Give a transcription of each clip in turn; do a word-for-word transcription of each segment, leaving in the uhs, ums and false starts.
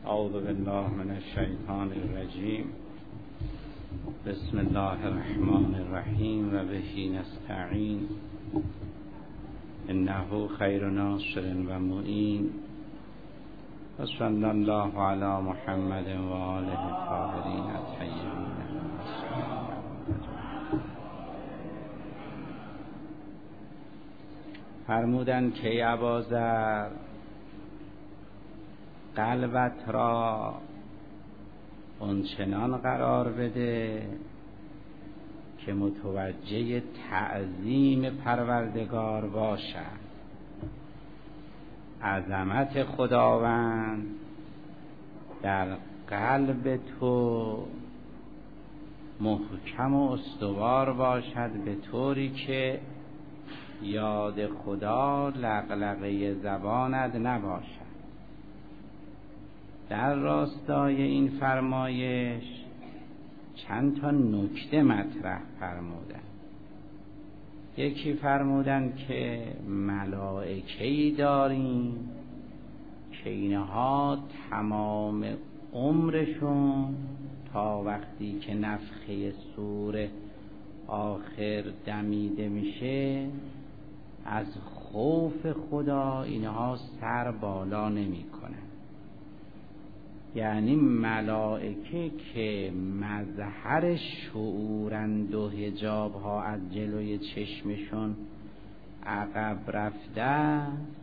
اعوذ بالله من الشیطان الرجیم. بسم الله الرحمن الرحیم و به نستعین. انه خیر ناصر و معین. و صلی الله علی محمد و آله الطاهرین الطیبین. فرمودند که ابوذر قلبت را آنچنان قرار بده که متوجه تعظیم پروردگار باشد. عظمت خداوند در قلب تو محکم و استوار باشد، به طوری که یاد خدا لغلغه زبانت نباشد. در راستای این فرمایش چند تا نکته مطرح فرمودن. یکی فرمودن که ملائکه‌ای داریم که اینها تمام عمرشون تا وقتی که نفخه صور آخر دمیده میشه از خوف خدا اینها سر بالا نمی کنن. یعنی ملائکه که مظهر شعورند و حجاب ها از جلوی چشمشون عقب رفته،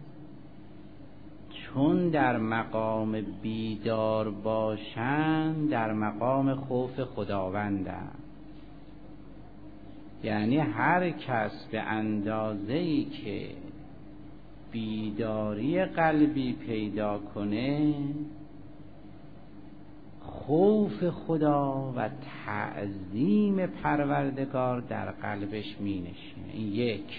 چون در مقام بیدار باشند در مقام خوف خداوندند. یعنی هر کس به اندازه‌ای که بیداری قلبی پیدا کنه خوف خدا و تعظیم پروردگار در قلبش می نشینه. این یک.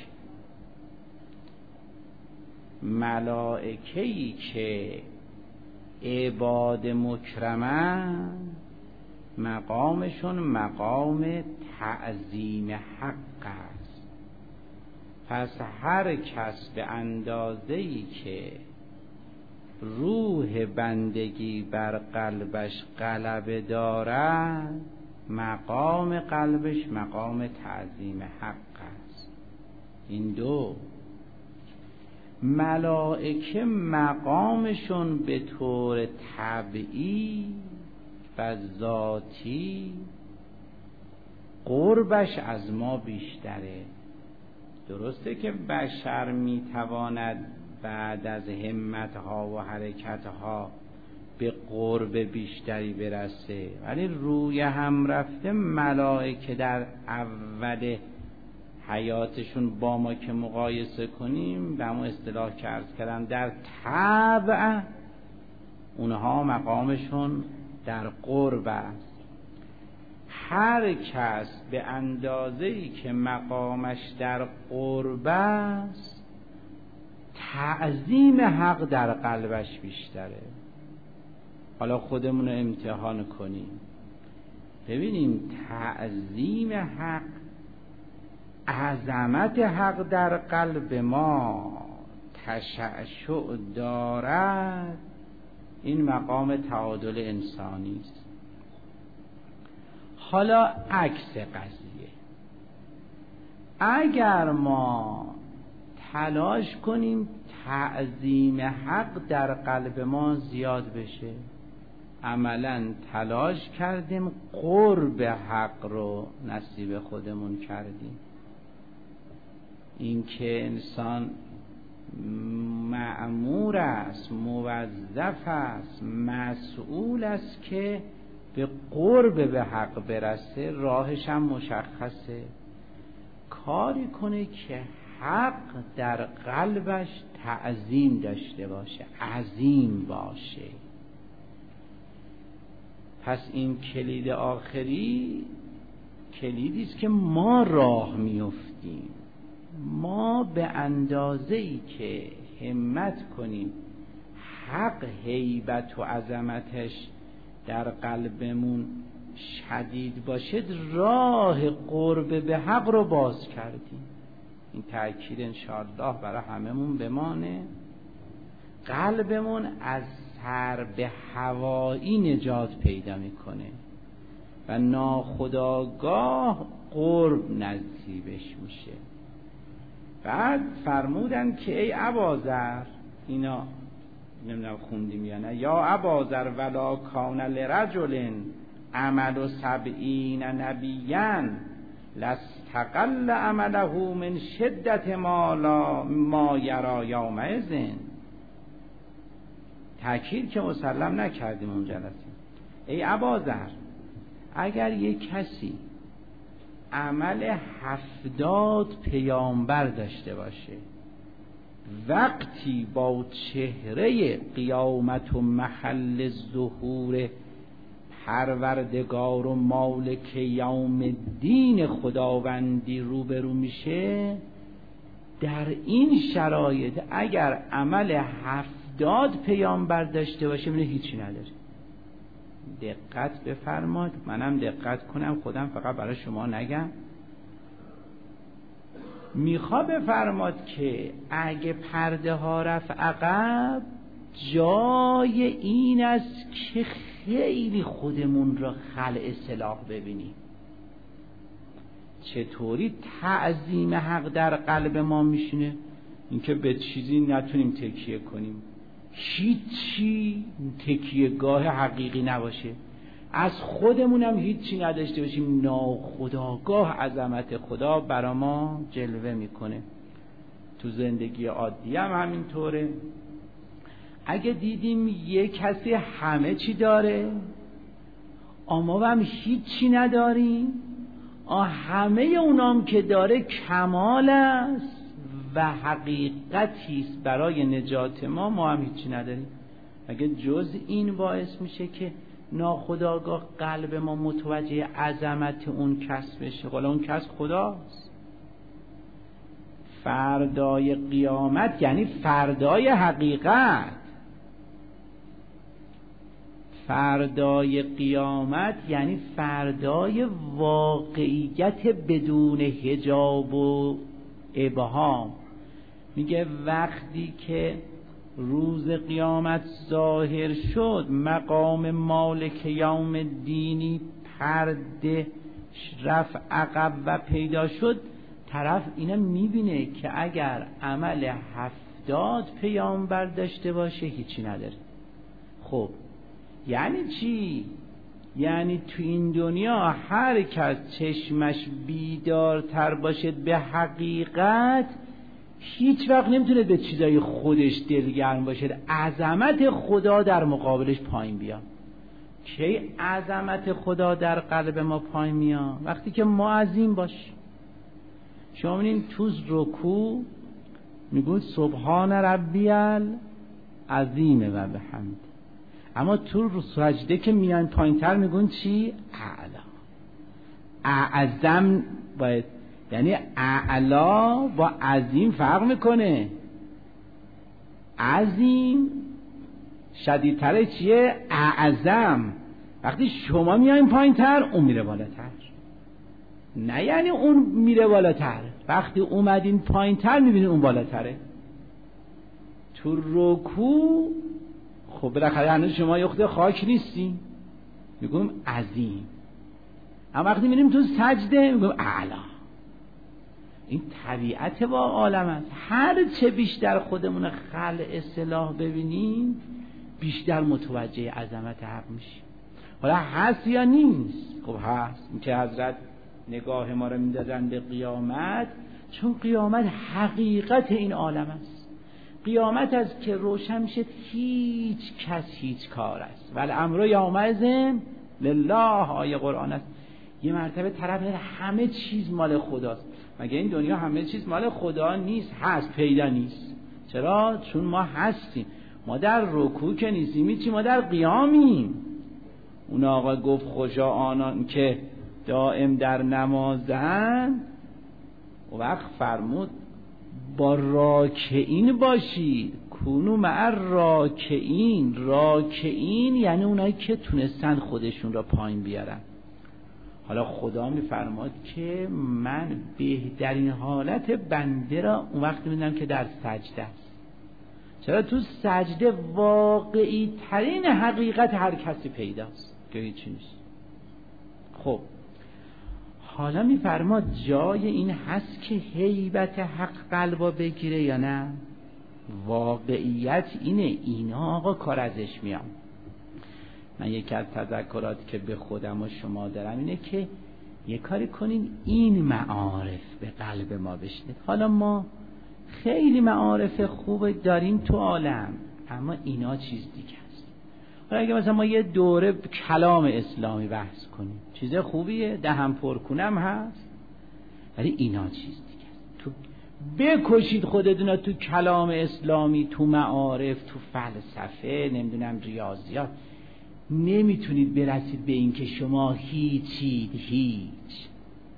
ملائکه‌ای که عباد مکرمن مقامشون مقام تعظیم حق است. پس هر کس به اندازه‌ای که روح بندگی بر قلبش غلبه دارد مقام قلبش مقام تعظیم حق است. این دو. ملائکه مقامشون به طور طبعی و ذاتی قربش از ما بیشتره. درسته که بشر میتواند بعد از همتها و حرکتها به قرب بیشتری برسه، ولی روی هم رفته ملائکه در اول حیاتشون با ما که مقایسه کنیم به همون اصطلاح که عرض کردم در طبع اونها مقامشون در قرب است. هر کس به اندازه‌ای که مقامش در قرب است تعظیم حق در قلبش بیشتره. حالا خودمون رو امتحان کنیم ببینیم تعظیم حق، عظمت حق در قلب ما تشعشع دارد. این مقام تعادل انسانی است. حالا عکس قضیه، اگر ما تلاش کنیم تعظیم حق در قلب ما زیاد بشه، عملاً تلاش کردیم قرب حق رو نصیب خودمون کردیم. این که انسان مأمور است، موظف است، مسئول است که به قرب به حق برسه، راهش هم مشخصه. کاری کنه که حق در قلبش تعظیم داشته باشه، عظیم باشه. پس این کلید آخری کلیدی است که ما راه میافتیم. ما به اندازه‌ای که همت کنیم حق هیبت و عظمتش در قلبمون شدید باشه، راه قرب به حق رو باز کردیم. این تأکید انشاءالله برای هممون بمانه. قلبمون از حرب هوایی نجات پیدا میکنه و ناخودآگاه قرب نصیبش میشه. بعد فرمودن که ای ابازر، اینا نمیدونم خوندیم یا نه، یا ابازر ولا کان لرجل عمل و سبعین نبیا لاستقل عمله من شدت ما لا ما یرا یومئذ. تأکید که مسلم نکردیم اون جلسه. ای ابازر، اگر یک کسی عمل هفتاد پیامبر داشته باشه، وقتی با چهره قیامت و محل ظهور پروردگار و مالک یوم الدین خداوندی روبرو میشه، در این شرایط اگر عمل هفتاد پیامبر داشته باشه میره هیچی نداره. دقت بفرمایید، منم دقت کنم، خودم فقط برای شما نگم. میخوا بفرماد که اگه پرده ها رفت عقب، جای این است که خیلی خودمون را خلع سلاح ببینیم. چطوری تعظیم حق در قلب ما میشینه؟ اینکه به چیزی نتونیم تکیه کنیم، هیچی تکیه گاه حقیقی نباشه، از خودمون هم هیچی نداشته باشیم، ناخودآگاه عظمت خدا برا ما جلوه میکنه. تو زندگی عادی هم همینطوره. اگه دیدیم یه کسی همه چی داره، اما هم هیچی نداریم، همه اونام که داره کمال است و حقیقتی است برای نجات ما، ما هم هیچی نداریم. اگه جز این باعث میشه که ناخودآگاه قلب ما متوجه عظمت اون کس بشه، حالا اون کس خداست. فردای قیامت یعنی فردای حقیقت. فردای قیامت یعنی فردای واقعیت بدون حجاب و ابهام. میگه وقتی که روز قیامت ظاهر شد، مقام مالک یوم الدینی پرده رفت عقب و پیدا شد، طرف اینا میبینه که اگر عمل هفتاد پیامبر داشته باشه هیچی نداره. خب یعنی چی؟ یعنی تو این دنیا هر کس چشمش بیدارتر باشد به حقیقت، هیچ وقت نمیتونه به چیزای خودش دلگرم باشد، عظمت خدا در مقابلش پایین بیاد. کی عظمت خدا در قلب ما پایین میاد؟ وقتی که ما عظیم باشیم. شما میبینید تو رکوع میگوید سبحان ربی العظیم و بحمد، اما تو سجده که میان پایینتر میگون چی؟ اعلا. اعظم باید، یعنی اعلا با عظیم فرق میکنه. عظیم شدیدتره چیه؟ اعظم. وقتی شما میاین پایینتر اون میره بالاتر، نه یعنی اون میره بالاتر، وقتی اومدین پایینتر میبینین اون بالاتره. تو رکوع خب بالاخره هنوز شما یخت خاک نیستین، میگم عظیم، اما وقتی میریم تو سجده میگم اعلا. این طبیعت با عالم است. هر چه بیشتر خودمون خلع اصلاح ببینیم، بیشتر متوجه عظمت حق میشیم. حالا هست یا نیست؟ خب هست. این که حضرت نگاه ما رو میدادن به قیامت، چون قیامت حقیقت این عالم است. قیامت از که روشن میشه هیچ کس هیچ کار است. ولی امر یومئذ لله، آیه قرآن است. یه مرتبه طرف همه چیز مال خداست. مگه این دنیا همه چیز مال خدا نیست؟ هست، پیدا نیست. چرا؟ چون ما هستیم. ما در رکوع که نیستیم، چی؟ ما در قیامیم. اون آقا گفت خوشا آنان که دائم در نمازن، و وقت فرمود با راکعین باشید، کونو مع راکعین. راکعین یعنی اونایی که تونستن خودشون را پایین بیارن. حالا خدا میفرماد که من بهترین حالت بنده را اون وقت میدونم که در سجده است. چرا تو سجده واقعی ترین حقیقت هر کسی پیداست که هیچی نیست. خب حالا میفرما جای این هست که هیبت حق قلبا بگیره یا نه؟ واقعیت اینه، اینا آقا کار ازش میام. من یکی از تذکرات که به خودم و شما دارم اینه که یه کاری کنین این معارف به قلب ما بشنه. حالا ما خیلی معارف خوب داریم تو عالم، اما اینا چیز دیگه است. حالا اگه مثلا ما یه دوره کلام اسلامی بحث کنیم، چیز خوبیه، دهم پرکنم هست، ولی اینا چیز دیگه است. تو بکشید خودتون تو کلام اسلامی، تو معارف، تو فلسفه، نمیدونم ریاضیات، نمیتونید برسید به این که شما هیچید، هیچ.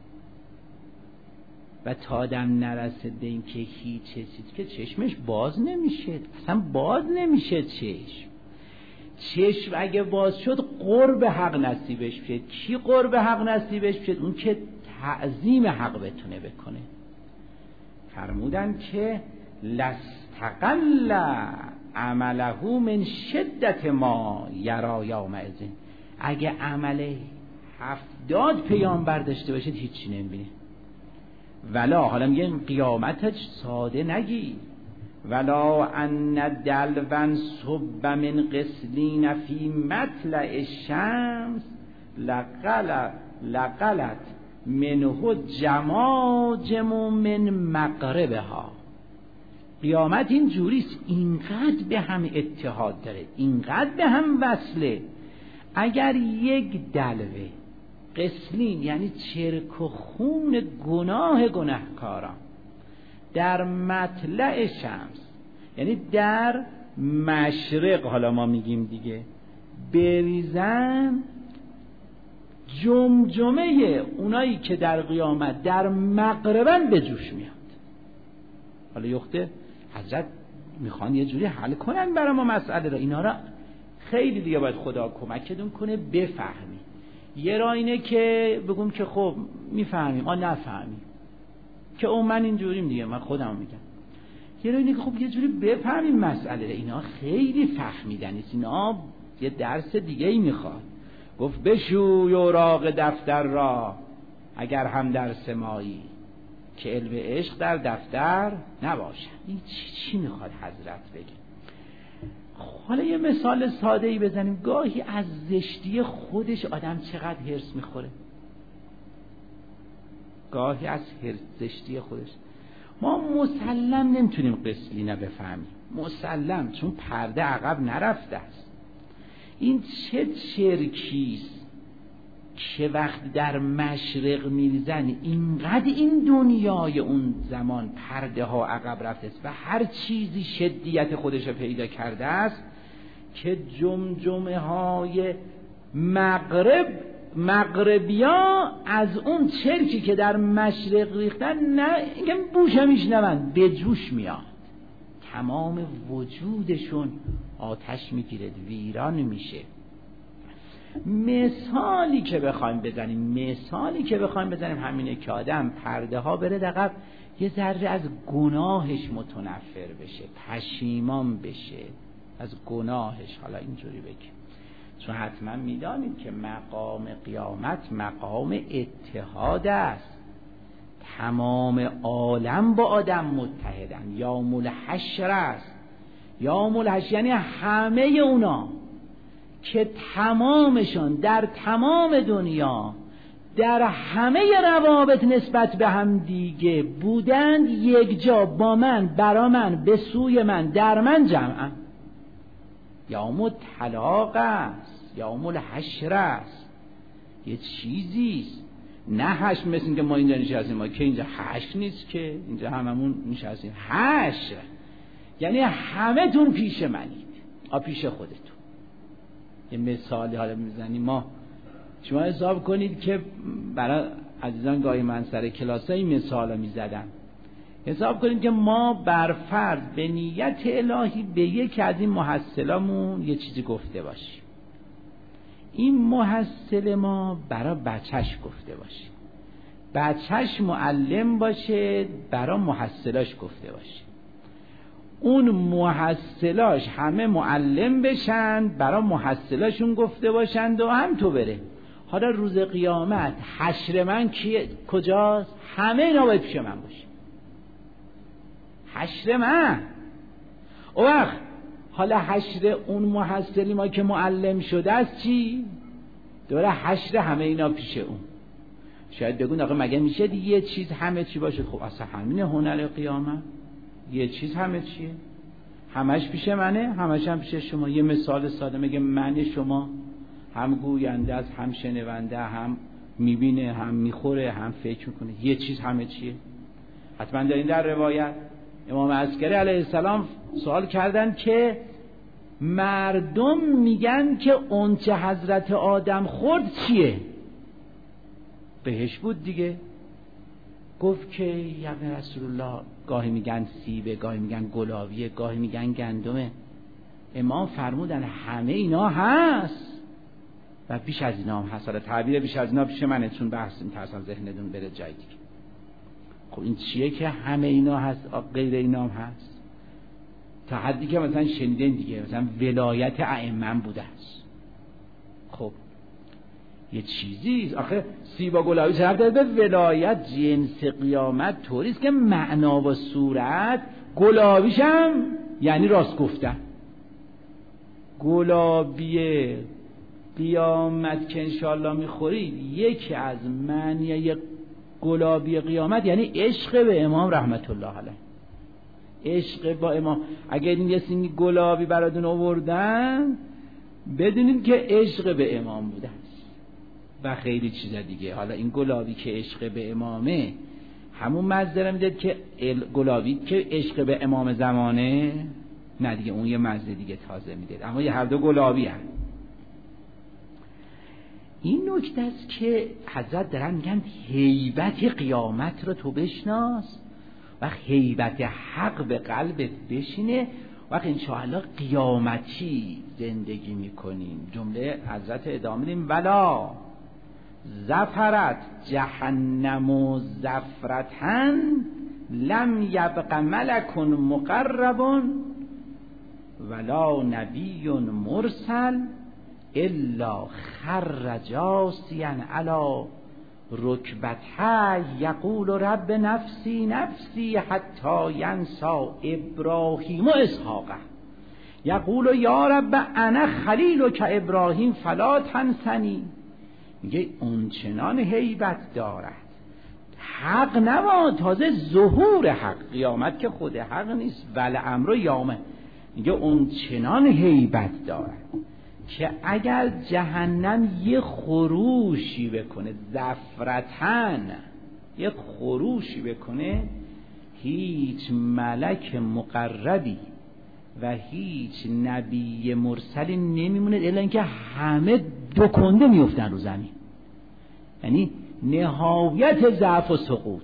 و تا آدم نرسید به این که هیچ چیز که چشمش باز نمیشه، اصلا باز نمیشه چشم. چشم اگه باز شد قرب حق نصیبش بشه. کی قرب حق نصیبش بشه؟ اون که تعظیم حق بتونه بکنه. فرمودن که لستقل عمله من شدت ما یرا یومئذ. اگه عمل هفتاد پیامبر داشته باشید هیچی نمیبینه. ولا، حالا میگه قیامتش ساده نگی، ولا ان دلوان صب من قسلین فی مطلع الشمس لقلت لقلت منه جماجم من مغربها. قیامت این جوریست، اینقدر به هم اتحاد داره، اینقدر به هم وصله. اگر یک دلوه قسلین یعنی چرک و خون گناه گناهکاران در مطلع شمس، یعنی در مشرق، حالا ما میگیم دیگه، بریزن، جمجمه اونایی که در قیامت در مغربن به جوش میاد. حالا یخته حضرت میخوان یه جوری حل کنن برای ما مسئله را، اینا را خیلی دیگه باید خدا کمکتون کنه بفهمی. یه راه اینه که بگم که خب میفهمیم، آ نفهمیم که اون من اینجوریم دیگه، من خودم میگم. یه راه اینه که خب یه جوری بفهمیم مسئله را. اینا خیلی فهمیدنیست، اینا یه درس دیگه ای میخواد. گفت بشوی اوراق دفتر را اگر هم در سمایی، که علم عشق در دفتر نباشد. این چی چی میخواد حضرت بگه؟ حالا یه مثال ساده ای بزنیم. گاهی از زشتی خودش آدم چقدر هرس میخوره، گاهی از هرس زشتی خودش. ما مسلم نمیتونیم قسلینه بفهمیم، مسلم، چون پرده عقب نرفته است. این چه چرکیست که وقت در مشرق میریزن، اینقدر این دنیای اون زمان پرده ها عقب رفته است و هر چیزی شدیت خودش پیدا کرده است که جمجمه های مغرب مغربیا از اون چرکی که در مشرق ریختن، نه اینکه بوش میشنون، به جوش میاد، تمام وجودشون آتش میگیره، ویران میشه. مثالی که بخوایم بزنیم مثالی که بخوایم بزنیم همینه که آدم پرده ها بره عقب، یه ذره از گناهش متنفر بشه، پشیمان بشه از گناهش. حالا اینجوری بگیم، چون حتما میدانید که مقام قیامت مقام اتحاد است، تمام عالم با آدم متحدن، یوم الحشر است. یوم الحشر یعنی همه اونا که تمامشان در تمام دنیا در همه روابط نسبت به هم دیگه بودند، یک جا با من، برا من، به سوی من، در من جمعن. یوم الطلاق است، یوم الحشر است، یه چیزیست. نه حشر مثل که ما اینجا نشستیم، ما که اینجا حشر نیست، که اینجا هممون نشستیم. حشر یعنی همه تون پیش منید، آ پیش خودتون. یه مثالی حالا میزنیم، ما شما حساب کنید که برای عزیزان گاهی من سر کلاسای مثالا میزدم، حساب کنید که ما بر فرض به نیت الهی به یک از این محصلامون یه چیزی گفته باشیم، این محصل ما برای بچهش گفته باشه، بچهش معلم باشه برای محصلاش گفته باشه. اون محصلاش همه معلم بشن، برای محصلاشون گفته باشند و هم تو بره. حالا روز قیامت حشر من کیه؟ کجاست؟ همه اینا باید پیش من باشه. حشر من. او وقت حالا حشر اون محصلی ما که معلم شده است چی؟ دوره حشر همه اینا پیش اون. شاید بگون آقا مگه میشه یه چیز همه چی باشه؟ خب اصلا همینه هنر قیامت. یه چیز همه چیه؟ همش پیش منه، همش هم پیش شما. یه مثال ساده میگه من شما هم گوینده است، هم شنونده، هم میبینه، هم میخوره، هم فکر میکنه. یه چیز همه چیه. حتما دارین در روایت امام عسکری علیه السلام سوال کردن که مردم میگن که اون چه حضرت آدم خورد چیه؟ بهش بود دیگه. گفت که یا رسول الله گاهی میگن سیبه، گاهی میگن گلابیه، گاهی میگن گندمه. امام فرمودن همه اینا هست و بیش از اینا هم هست. حالا تعبیر بیش از اینا پیش منه چون بحث می‌ترسم ذهنتون بره جای دیگه. خب این چیه که همه اینا هست غیر اینا هم هست؟ تا حدی که مثلا شنیدین دیگه، مثلا ولایت ائمه بوده است. خب یه چیزی آخه سیب و گلابی چه ربطی به ولایت؟ جنس قیامت طوریست که معنا و صورت گلابیشم یعنی راست گفتن. گلابی قیامت که انشاءالله میخورید یکی از معنی گلابی قیامت یعنی عشق به امام رحمت الله علیه. عشق با امام. اگر این یه سینی گلابی براتون آوردن بدونید که عشق به امام بوده است و خیلی چیزا دیگه. حالا این گلابی که عشق به امامه همون مزه میده که گلابی که عشق به امام زمانه نه دیگه، اون یه مزه دیگه تازه میده. اما یه هر دو گلابی هم. این نکته است که حضرت دارن میگن هیبت قیامت رو تو بشناس و هیبت حق به قلبت بشینه. وقت انشاءالله قیامتی زندگی میکنیم. جمله حضرت ادامه دیم ولا زفرت جهنم و زفرتن لم یبق ملک مقرب ولا نبی مرسل الا خر جاسیا علی رکبتیه یقول رب نفسی نفسی حتی ینسا ابراهیم و اسحاق یقول یا رب انا خلیلک ابراهیم فلا تنسنی. میگه اون چنان هیبت دارد حق نما، تازه ظهور حق. قیامت که خود حق نیست، ول امر یامه. میگه اون چنان هیبت دارد که اگر جهنم یه خروشی بکنه، زفرتن یه خروشی بکنه، هیچ ملک مقربی و هیچ نبی مرسلی نمیمونه الا اینکه همه دو کنده میفتن رو زمین. یعنی نهایت ضعف و سقوط.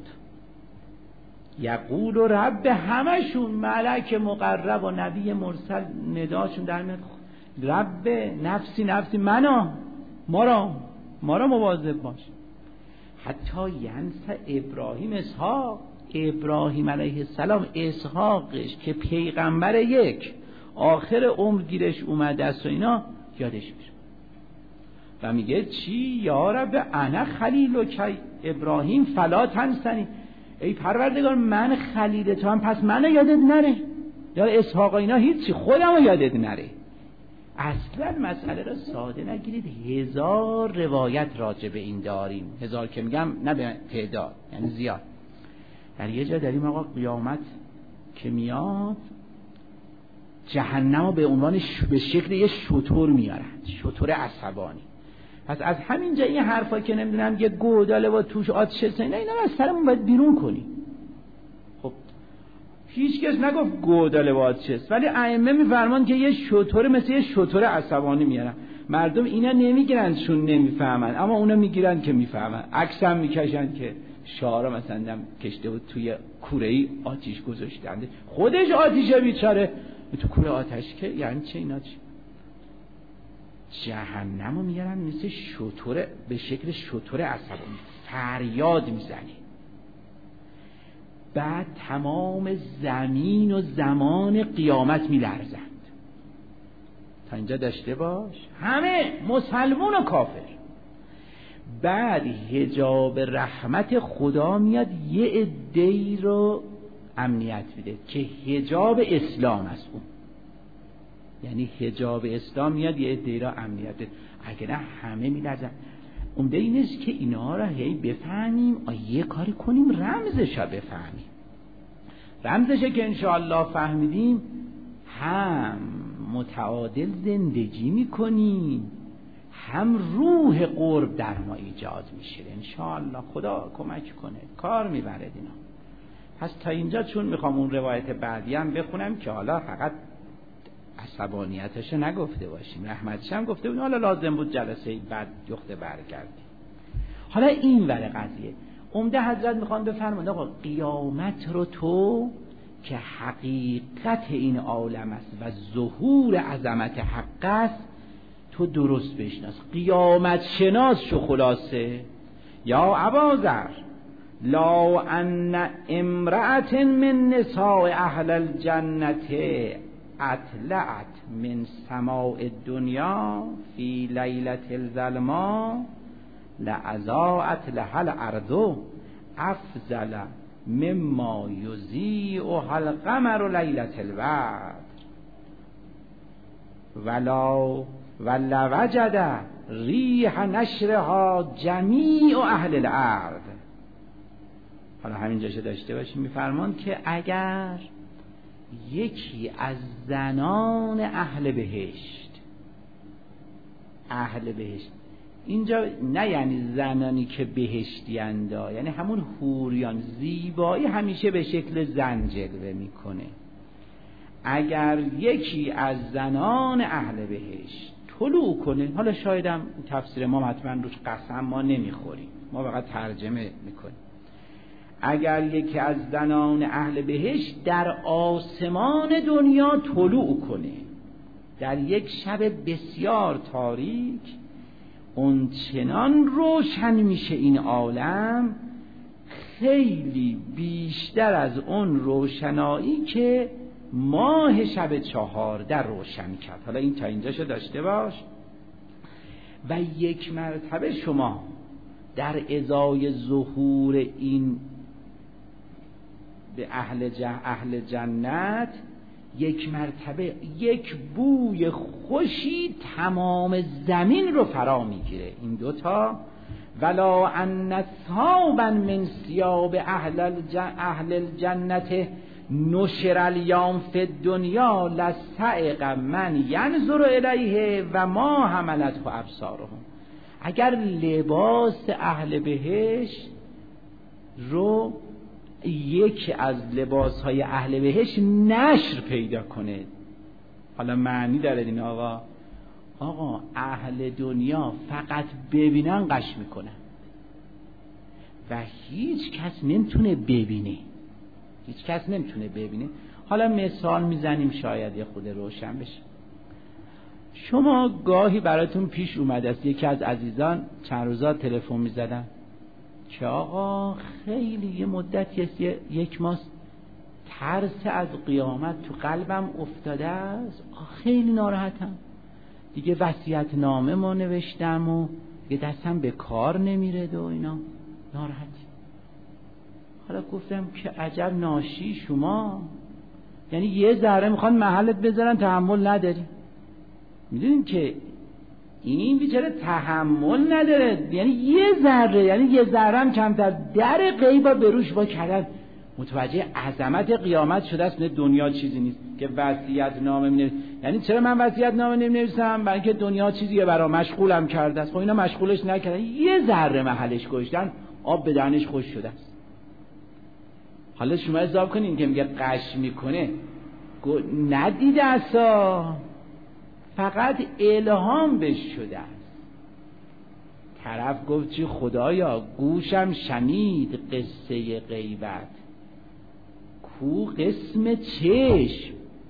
یقول رب، همشون ملک مقرب و نبی مرسل نداشون در میاد رب نفسی نفسی منو ما را ما را مواظب باش. حتی ینس ابراهیم اسحاق، ابراهیم علیه السلام اسحاقش که پیغمبر یک آخر عمر گیرش اومده است و اینا یادش میره و میگه چی؟ یا رب انا خلیلک ابراهیم فلا تنسنی. ای پروردگار من خلیل تو هم پس منو یادت نره. یا اسحاق اینا هیچی، خودمو یادت نره. اصلا مسئله را ساده نگیرید. هزار روایت راجع به این داریم. هزار که میگم نه به تعداد، یعنی زیاد. در یه جا داریم آقا قیامت که میاد جهنم به عنوان ش... به شکل یه شتر میارند، شتر عصبانی. پس از همینجا این حرفا که نمیدونم یه گوداله و توش آتش سینه اینا از سرمون باید بیرون کنیم. خب هیچ کس نگفت گوداله و آتش، ولی ائمه میفرمان که یه شتر مثل یه شتر عصبانی میارن. مردم اینا نمیگیرن چون نمیفهمن، اما اونا میگیرن که میفهمن. عکس هم میکشن که شعارا مثلا کشته بود توی کوره‌ای آتش گذاشتند، خودش آتیشه بیچاره تو کوره آتش که یعنی چه اینا چی؟ جهنمو میارن مثل شتر، به شکل شتر عصبانی فریاد میزنی. بعد تمام زمین و زمان قیامت میلرزند. تا اینجا داشته باش، همه مسلمون و کافر. بعد حجاب رحمت خدا میاد یه عده‌ای رو امنیت میده که حجاب اسلام است اون، یعنی حجاب اسلام میاد یه عده‌ای رو امنیت بده، اگه نه همه میلرزن. عمده این است که اینا رو هی بفهمیم، یه کاری کنیم رمزش رو بفهمیم. رمزشه که انشاءالله فهمیدیم هم متعادل زندگی میکنیم، هم روح قرب در ما ایجاد میشه انشاءالله. خدا کمک کنه، کار میبرد اینا. پس تا اینجا چون میخوام اون روایت بعدی هم بخونم که حالا فقط عصبانیتش نگفته باشیم، رحمتش هم گفته بودیم، حالا لازم بود جلسه بعد یخته برگردیم. حالا این ور قضیه عمده حضرت میخوان بفرمایند آقا قیامت رو تو که حقیقت این عالم است و ظهور عظمت حق است تو درست بشناس، قیامت شناس شو. خلاصه یا ابازر لا ان امرأة من نساء اهل الجنت اطلعت من سماء الدنیا فی لیلة الظلماء لأضاءت لها الارض افضل مما یضیئها القمر لیلة البدر ولا ولوجد ریح نشرها جمیع اهل الارض. حالا همینجاشه داشته باشیم، میفرمان که اگر یکی از زنان اهل بهشت، اهل بهشت اینجا نه یعنی زنانی که بهشتی اندا، یعنی همون حوریان، زیبایی همیشه به شکل زن جلوه میکنه. اگر یکی از زنان اهل بهشت طلوع کنه، حالا شایدم تفسیر ما حتما روش قسم ما نمیخوریم، ما فقط ترجمه میکنیم. اگر یکی از زنان اهل بهشت در آسمان دنیا طلوع کنه در یک شب بسیار تاریک، اون چنان روشن میشه این عالم، خیلی بیشتر از اون روشنایی که ماه شب چهارده روشن کرد. حالا این تا اینجاشو داشته باش. و یک مرتبه شما در ازای ظهور این به اهل, اهل جنت یک مرتبه یک بوی خوشی تمام زمین رو فرا میگیره. این دوتا ولا ان ثوبا من ثياب اهل الجن اهل الجنت نشر الیوم فی الدنیا لسعق من ینظر الیه و ما حملته ابصارهم. اگر لباس اهل بهشت رو یکی از لباسهای اهل بهشت نشر پیدا کنه، حالا معنی داره این آقا آقا اهل دنیا فقط ببینن قش میکنن و هیچ کس نمیتونه ببینه، هیچ کس نمیتونه ببینه. حالا مثال میزنیم شاید یه خود روشن بشه. شما گاهی براتون پیش اومده است یکی از عزیزان چند روزا تلفن میزدن که آقا خیلی یه مدتی است، یک ماه ترس از قیامت تو قلبم افتاده است، خیلی ناراحتم دیگه، وصیت نامه ما نوشتم و دیگه دستم به کار نمیره و اینا، ناراحتی. حالا گفتم که عجب ناشی شما، یعنی یه ذره میخوان محلت بذارن تحمل نداری. میدونین که این بیچاره تحمل نداره، یعنی یه ذره، یعنی یه ذره هم کمتر در غیبا به روش با کردن متوجه عظمت قیامت شده است. دنیا چیزی نیست که وصیت نامه می نویسم. یعنی چرا من وصیت نامه نمی نویسم؟ برای اینکه دنیا چیزیه برای مشغولم کرده است. خب اینا مشغولش نکردن، یه ذره محلش گذاشتن، آب به دهنش خوش شده است. حالا شما حساب کنین که میگه قش میکنه، ندیده اصلا، فقط الهام بهش شده است. طرف گفت چی خدایا گوشم شنید قصه غیبت، کو قسم چشم.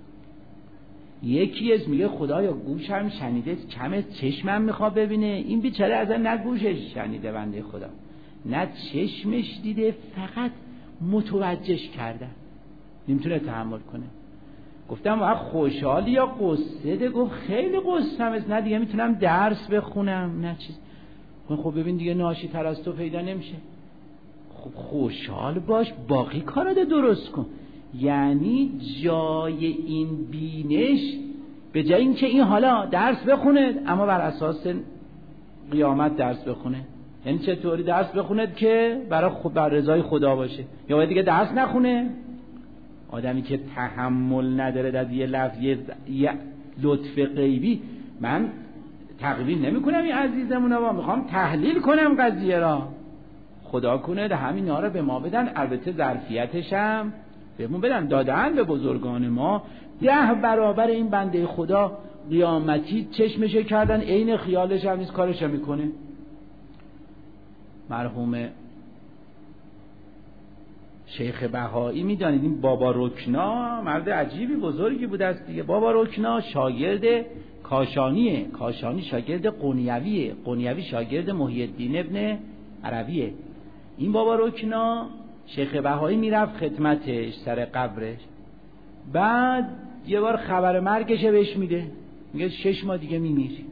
یکی از میگه خدایا گوشم شنیده، کم چشمم میخواد ببینه. این بیچاره اصلا نه گوشش شنیده بنده خدا، نه چشمش دیده، فقط متوجهش کردن، نمیتونه تحمل کنه. گفتم واقعا خوشحالی یا قصه ده؟ گفت خیلی قصه‌ام است، نه دیگه میتونم درس بخونم نه چیز. خب ببین دیگه ناشی تر از تو پیدا نمیشه. خب خوشحال باش، باقی کارات درست کن. یعنی جای این بینش به جای اینکه این حالا درس بخونه اما بر اساس قیامت درس بخونه، یعنی چطوری درس بخونه که برای خود بر رضای خدا باشه، یا باید دیگه درس نخونه. آدمی که تحمل نداره در یه لفظ یه لطف غیبی، من تقلیل نمی کنم این عزیزمونو، میخوام تحلیل کنم قضیه را. خدا کنه ده همین ها رو به ما بدن، البته ظرفیتش هم بهمون بدن، دادن به بزرگان ما. ده برابر این بنده خدا قیامتی چشمشه کردن، عین خیالش هم نیست، کارش هم میکنه. مرحوم شیخ بهایی میدانید این بابا رکنا مرد عجیبی بزرگی بوده است دیگه. بابا رکنا شاگرد کاشانیه، کاشانی شاگرد قنیویه، قنیوی شاگرد محی الدین ابن عربیه. این بابا رکنا شیخ بهایی میرفت خدمتش سر قبرش، بعد یه بار خبر مرگش بهش میده، میگه شش ماه دیگه میمیری.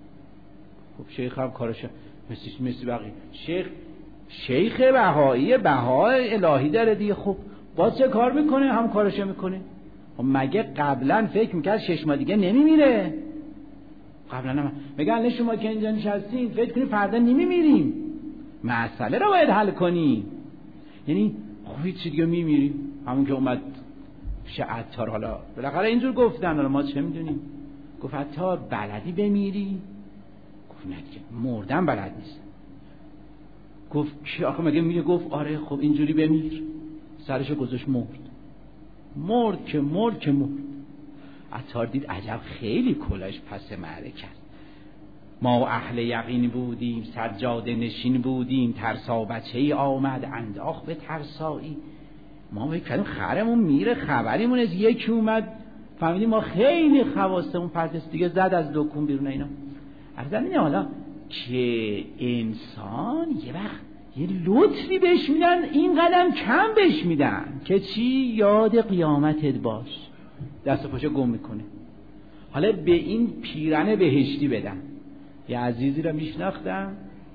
خب شیخ هم کارش مثل مثل بقیه، شیخ شیخ بهایی بهای الهی داره دیگه. خب باز چه کار میکنه؟ هم کارش میکنه. خب مگه قبلا فکر میکرد شش ماه دیگه نمیمیره؟ قبلا هم میگه الان شما که اینجا نشستین فکر کنید فردا نمیمیریم، مسئله رو باید حل کنیم. یعنی خب هیچ دیگه میمیریم، همون که اومد شه عطار. حالا بالاخره اینجور گفتن، حالا ما چه میدونیم. گفت عطار بلدی بمیری؟ گفت نه دیگه مردن بلد نیست. گفت کی آخه مگه میگه؟ گفت آره. خب اینجوری بمیر. سرشو گذاشت مرد. مرد که مرد که مرد. عطار دید عجب خیلی کلاش پس معرکه است. ما اهل یقین بودیم، سجاده نشین بودیم، ترسا بچه‌ای آمد انداخت به ترسایی. ما میگفتیم خرمون میره، خبریمون از یکی اومد فهمیدیم ما خیلی خواستمون پرتست دیگه، زد از دکون بیرون. اینا ارزم اینه حالا که انسان یه وقت یه لطفی بهش میدن، این قدم کم بهش میدن که چی؟ یاد قیامتت باش. دست و پاشو گم میکنه. حالا به این پیرن بهشتی بدن. یه عزیزی رو میشناختم،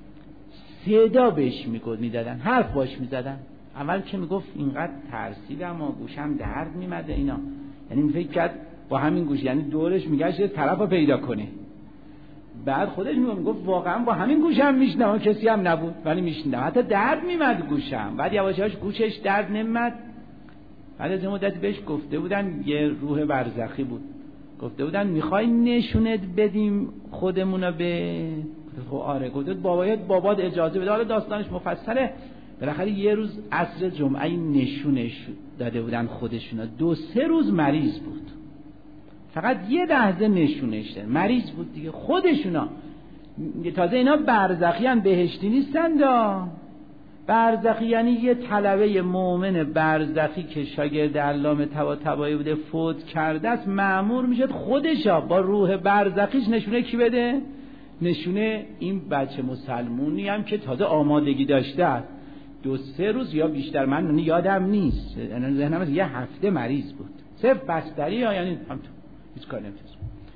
صدا بهش میگفت میدادن، حرف باش میزدن. اول که میگفت اینقدر ترسیدم و گوشم درد میمده اینا، یعنی فکر کرد با همین گوش، یعنی دورش میگشت طرف رو پیدا کنه. بعد خودش میگفت واقعا با همین گوشم میشنم، کسی هم نبود ولی میشنم، حتی درد میمد گوشم. بعد یواش یواش گوشش درد نمیمد. بعد از مدتی بهش گفته بودن، یه روح برزخی بود، گفته بودن میخوای نشونت بدیم خودمونو به خب آره. گفت بابایت بابات اجازه بده. حالا داستانش مفصله. بالاخره یه روز عصر جمعه نشونش داده بودن خودشونا. دو سه روز مریض بود، فقط یه لحظه نشونش داد، مریض بود دیگه. خودشونا تازه اینا برزخی هم بهشتی نیستن دا. برزخی یعنی یه طلبه مؤمن برزخی که شاگرد علامه طباطبایی بوده فوت کرده است، مأمور میشد خودشا با روح برزخیش نشونه کی بده؟ نشونه این بچه مسلمونی هم که تازه آمادگی داشته است. دو سه روز یا بیشتر، من یادم نیست، ذهنم از یه هفته مریض بود، صرف بستری ها، یعنی همطور هیچ کار نمی‌تونست.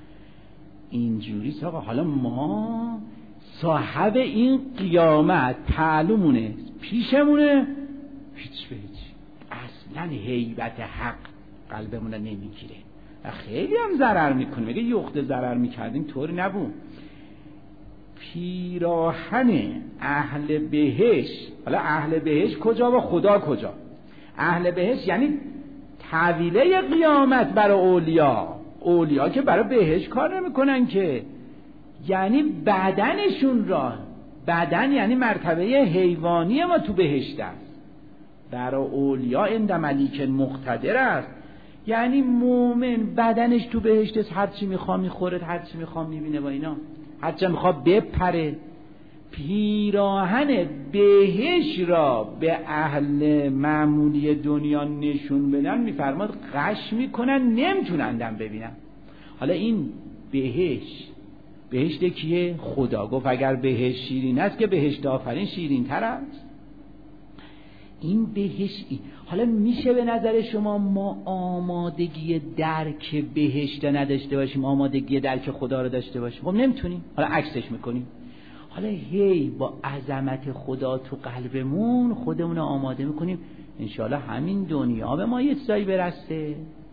اینجوری آقا. حالا ما صاحب این قیامت تعلمونه پیشمونه، هیچ به هیچ اصلا هیبت حق قلبمونه نمیگیره و خیلی هم ضرر میکنه. میگه یخت ضرر میکردیم طوری نبود. پیراهن اهل بهشت، حالا اهل بهشت کجا و خدا کجا؟ اهل بهشت یعنی طویله قیامت برای اولیا. اولیا که برای بهشت کار نمیکنن که، یعنی بدنشون را، بدن یعنی مرتبه حیوانی ما تو بهشت است. برای اولیا عند ملیک مقتدر است، یعنی مومن بدنش تو بهشت است، هر چی میخواد میخوره، هر چی میخواد میبینه با اینا، هر چی میخواد بپره. پیراهن بهشت را به اهل معمولی دنیا نشون بدن، میفرماد غش میکنن، نمیتونندم ببینن. حالا این بهشت، بهشت کیه؟ خدا. گفت اگر بهشت شیرین است که بهشت آفرین شیرین تر است. این بهشتی. حالا میشه به نظر شما ما آمادگی درک بهشت نداشته باشیم، آمادگی درک خدا رو داشته باشیم؟ خب نمیتونیم. حالا عکسش میکنیم. حالا هی با عظمت خدا تو قلبمون خودمون رو آماده میکنیم انشاءالله همین دنیا به ما یه چیزایی برسه.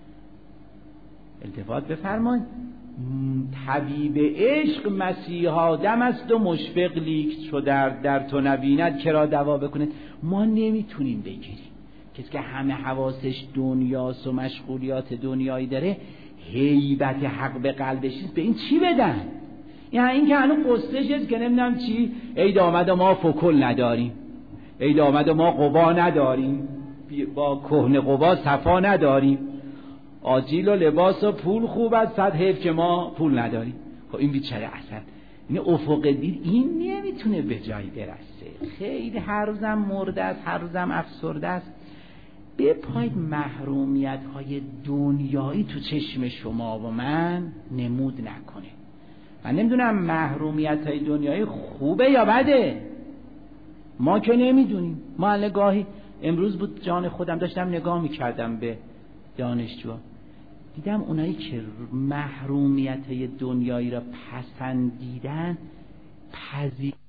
التفات بفرمایید، طبیب عشق مسیح آدم است و مشفق لیک چو در در تو نبیند کرا دوا بکنه. ما نمیتونیم بگیریم. کسی که همه حواسش دنیاست و مشغولیات دنیایی داره، هیبت حق به قلبش نیست، به این چی بدن؟ یعنی این که هنوز قصهش است که نمیدونم چی، ای دامد ما فکل نداریم، ای دامد ما قبا نداریم، با کهنه قبا صفا نداریم، آجیل و لباس و پول خوب است، صد حیف که ما پول نداریم. خب این بیچاره اصلا این افق دید این نمیتونه به جایی برسه، خیلی هر روزم مرده است، هر روزم افسرده است. بپایید محرومیت های دنیایی تو چشم شما و من نمود نکنه. من نمیدونم محرومیت های دنیایی خوبه یا بده، ما که نمیدونیم. ما الگاهی امروز بود جان خودم داشتم نگاه میکردم به دانشجوها، دیدم اونایی که محرومیت های دنیایی را پسندیدن پذیر